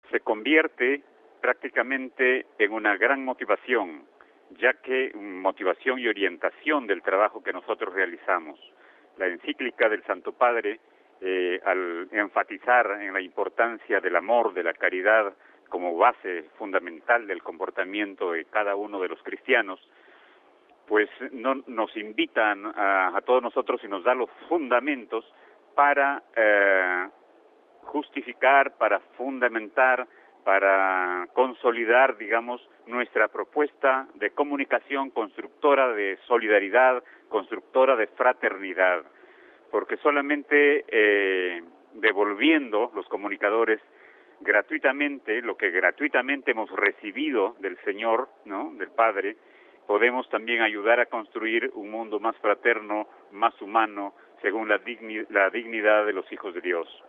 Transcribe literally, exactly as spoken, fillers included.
se convierte prácticamente en una gran motivación, ya que motivación y orientación del trabajo que nosotros realizamos. La encíclica del Santo Padre, eh, al enfatizar en la importancia del amor, de la caridad, como base fundamental del comportamiento de cada uno de los cristianos, pues no, nos invitan a, a todos nosotros y nos da los fundamentos para eh, justificar, para fundamentar, para consolidar, digamos, nuestra propuesta de comunicación constructora de solidaridad, constructora de fraternidad, porque solamente eh, devolviendo los comunicadores gratuitamente lo que gratuitamente hemos recibido del Señor, ¿no?, del Padre, podemos también ayudar a construir un mundo más fraterno, más humano, según la, digni- la dignidad de los hijos de Dios.